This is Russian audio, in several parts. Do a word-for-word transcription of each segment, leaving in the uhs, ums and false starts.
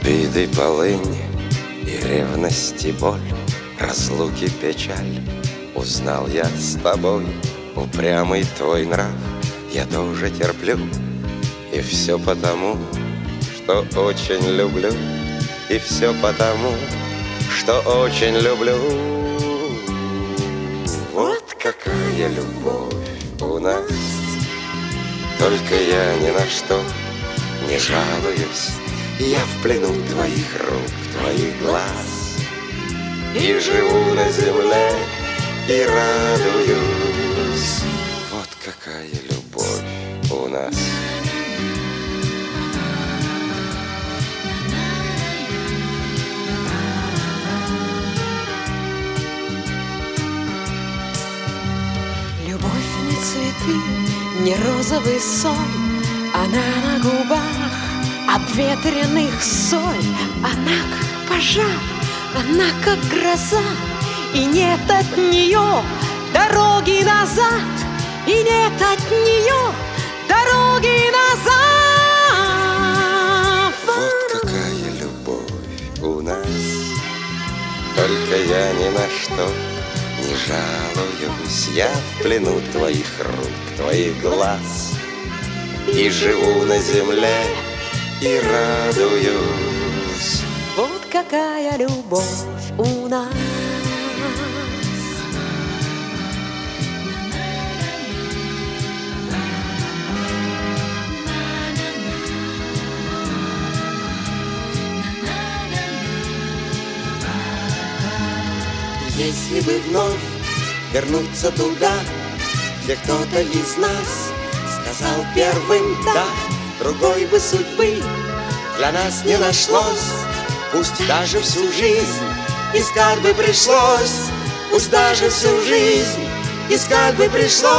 Обиды, полынь и ревность и боль, разлуки, печаль. Узнал я с тобой упрямый твой нрав, я тоже терплю. И все потому, что очень люблю. И все потому, что очень люблю. Вот какая любовь у нас. Только я ни на что не жалуюсь. Я в плену твоих рук, твоих глаз, и живу на земле, и радуюсь. Вот какая любовь у нас. Любовь не цветы, не розовый сон, она на губах обветренных соль. Она как пожар, она как гроза, и нет от нее дороги назад, и нет от нее дороги назад. Вот какая любовь у нас. Только я ни на что не жалуюсь. Я в плену твоих рук, твоих глаз, и живу на земле, и радуюсь. Вот какая любовь у нас. Если бы вновь вернуться туда, где кто-то из нас сказал первым «да», другой бы судьбы для нас не нашлось. Пусть даже всю жизнь искать бы пришлось, пусть даже всю жизнь искать бы пришлось.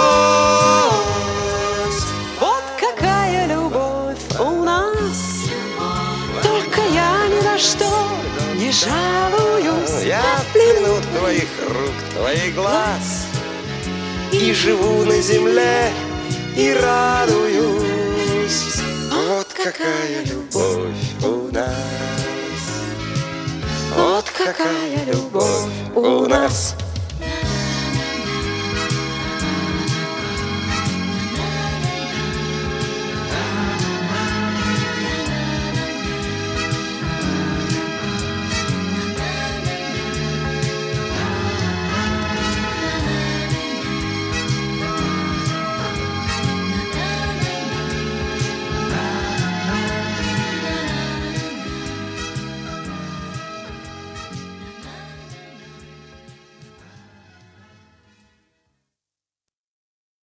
Вот какая любовь у нас. Только я ни на что не жалуюсь. Я в плену твоих рук, твоих глаз, и живу на земле, и радуюсь. Вот какая любовь у нас. Вот какая любовь у нас.